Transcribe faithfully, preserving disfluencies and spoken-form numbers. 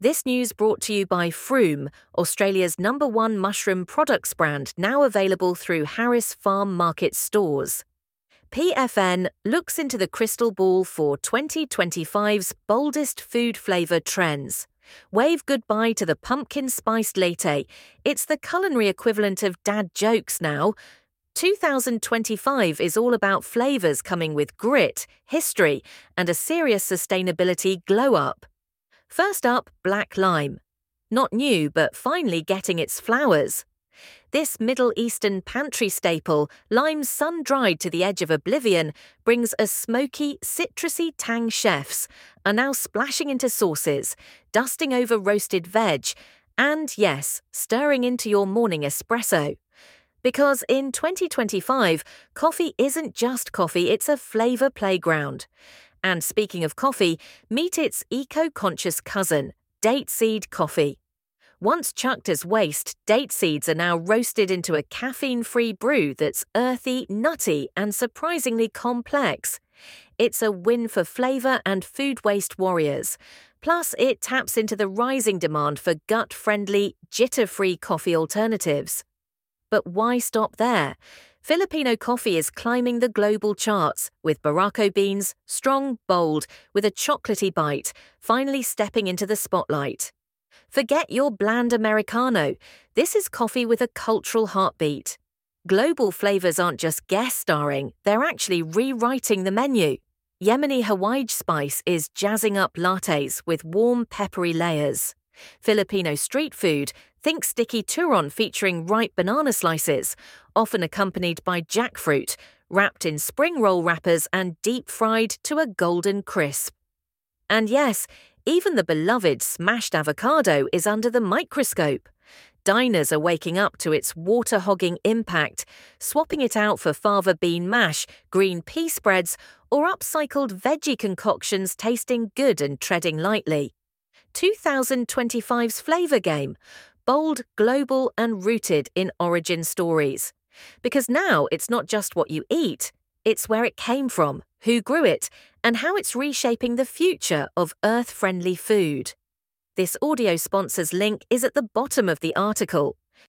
This news brought to you by Froome, Australia's number one mushroom products brand, now available through Harris Farm Market stores. P F N looks into the crystal ball for twenty twenty-five's boldest food flavour trends. Wave goodbye to the pumpkin spiced latte. It's the culinary equivalent of dad jokes now. two thousand twenty-five is all about flavours coming with grit, history, and a serious sustainability glow-up. First up, black lime. Not new, but finally getting its flowers. This Middle Eastern pantry staple, lime sun-dried to the edge of oblivion, brings a smoky, citrusy tang. Chefs are now splashing into sauces, dusting over roasted veg, and yes, stirring into your morning espresso. Because in twenty twenty-five, coffee isn't just coffee, it's a flavour playground. And speaking of coffee, meet its eco-conscious cousin, date seed coffee. Once chucked as waste, date seeds are now roasted into a caffeine-free brew that's earthy, nutty, and surprisingly complex. It's a win for flavour and food waste warriors. Plus, it taps into the rising demand for gut-friendly, jitter-free coffee alternatives. But why stop there? Filipino coffee is climbing the global charts, with Barako beans, strong, bold, with a chocolatey bite, finally stepping into the spotlight. Forget your bland Americano. This is coffee with a cultural heartbeat. Global flavours aren't just guest starring, they're actually rewriting the menu. Yemeni Hawaii spice is jazzing up lattes with warm, peppery layers. Filipino street food, think sticky turon featuring ripe banana slices, often accompanied by jackfruit, wrapped in spring roll wrappers and deep-fried to a golden crisp. And yes, even the beloved smashed avocado is under the microscope. Diners are waking up to its water-hogging impact, swapping it out for fava bean mash, green pea spreads, or upcycled veggie concoctions tasting good and treading lightly. twenty twenty-five's flavour game, bold, global, and rooted in origin stories. Because now it's not just what you eat, it's where it came from, who grew it, and how it's reshaping the future of earth-friendly food. This audio sponsor's link is at the bottom of the article.